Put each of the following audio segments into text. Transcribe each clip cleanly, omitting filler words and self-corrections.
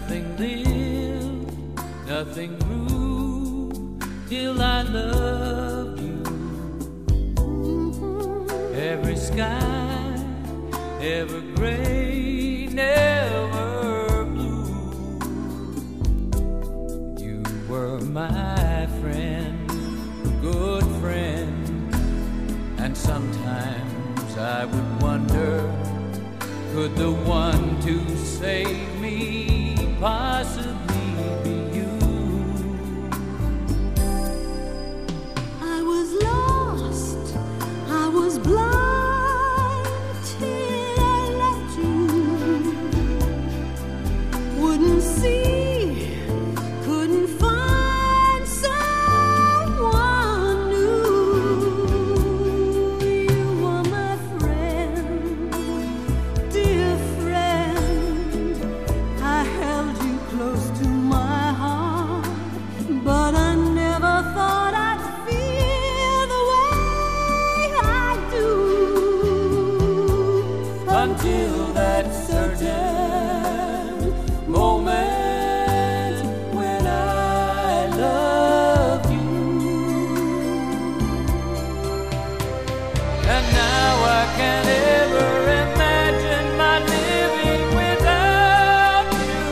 Nothing lived, nothing grew till I loved you. Every sky, ever gray, never blue. You were my friend, good friend, and sometimes I would wonder, could the one to save me possibly be you? I was lost, I was blind till I left you. Wouldn't see, couldn't find someone new. You were my friend, dear friend. I held you close to my heart, but I never thought I'd feel the way I do Until that certain moment when I loved you. And now I can't ever imagine my living without you.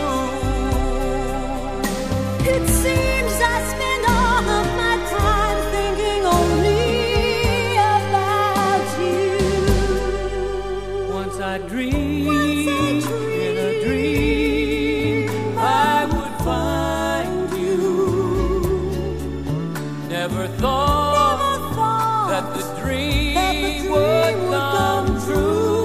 It seems I spend all of my time thinking only about you. Once I dreamed in a dream I would find you. Never thought that the dream would come true.